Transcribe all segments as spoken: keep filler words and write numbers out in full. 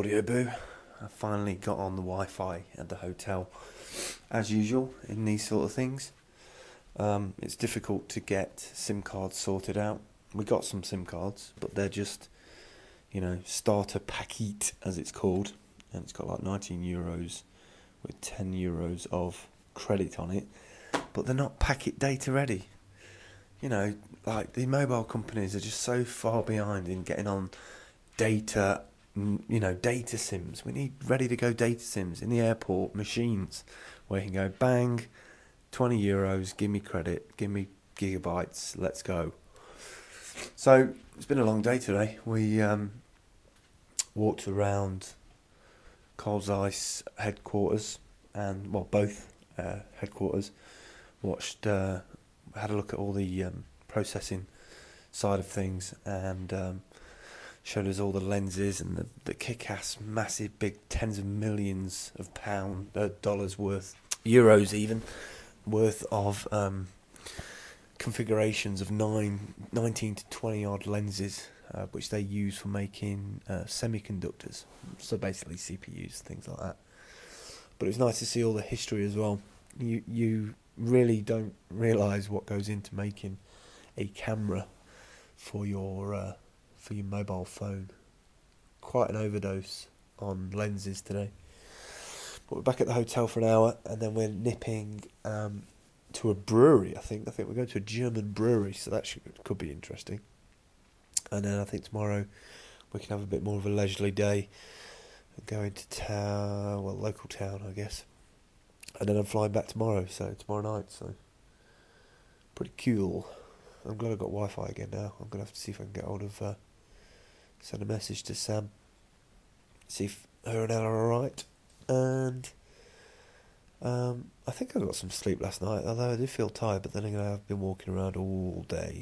Audioboo. I finally got on the Wi-Fi at the hotel. As usual in these sort of things, um, it's difficult to get SIM cards sorted out. We got some SIM cards, but they're just, you know, starter packet as it's called, and it's got like nineteen euros with ten euros of credit on it, but they're not packet data ready. You know, like the mobile companies are just so far behind in getting on data, you know, data SIMs. We need ready to go data SIMs in the airport machines where you can go bang, twenty euros, give me credit, give me gigabytes, let's go. So it's been a long day today. We um, walked around Carl Zeiss headquarters and, well, both uh, headquarters, watched, uh, had a look at all the um, processing side of things, and um, showed us all the lenses and the, the kick-ass, massive, big tens of millions of pound, uh, dollars worth, euros even, worth of um, configurations of nine, nineteen to twenty odd lenses, uh, which they use for making uh, semiconductors, so basically C P Us, things like that. But it's nice to see all the history as well. You you really don't realise what goes into making a camera for your uh, for your mobile phone. Quite an overdose on lenses today. But we're back at the hotel for an hour, and then we're nipping um, to a brewery. I think I think we're going to a German brewery, so that should, could be interesting. And then I think tomorrow we can have a bit more of a leisurely day, going to town, well, local town, I guess. And then I'm flying back tomorrow, so tomorrow night, so pretty cool. I'm glad I've got Wi-Fi again now. I'm going to have to see if I can get hold of, uh, send a message to Sam, see if her and Ella are alright. And um, I think I got some sleep last night, although I did feel tired, but then again I've been walking around all day.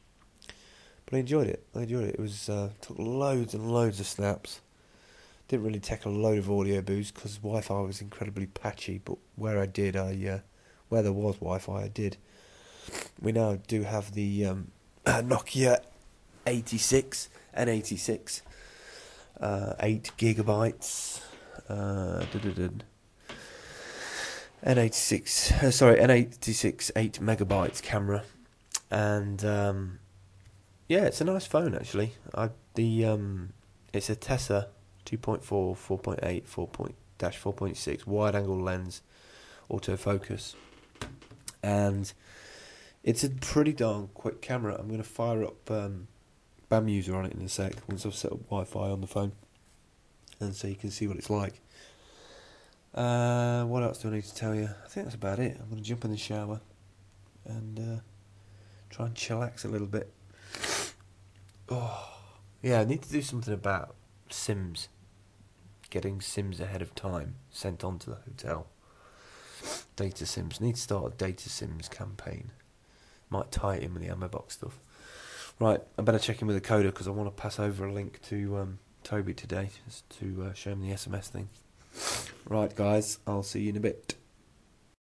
But I enjoyed it, I enjoyed it. It was, uh, took loads and loads of snaps. Didn't really take a load of Audioboos because Wi-Fi was incredibly patchy, but where I did, I uh, where there was Wi-Fi, I did. We now do have the um, Nokia eighty-six, N eighty-six, uh, eight gigabytes, uh, N eighty-six, uh, sorry, N eighty-six, eight megabytes camera, and um, yeah, it's a nice phone actually. I the um, it's a Tessa two point four, four point eight, four dash four point six wide angle lens, autofocus, and it's a pretty darn quick camera. I'm going to fire up um, BAMuser on it in a sec once I've set up Wi-Fi on the phone, and so you can see what it's like. Uh, what else do I need to tell you? I think that's about it. I'm going to jump in the shower and uh, try and chillax a little bit. Oh, yeah, I need to do something about SIMs. Getting SIMs ahead of time sent on to the hotel. Data SIMs. Need to start a data SIMs campaign. Might tie it in with the ammo box stuff. Right, I better check in with the coder because I want to pass over a link to um, Toby today just to uh, show him the S M S thing. Right, guys, I'll see you in a bit.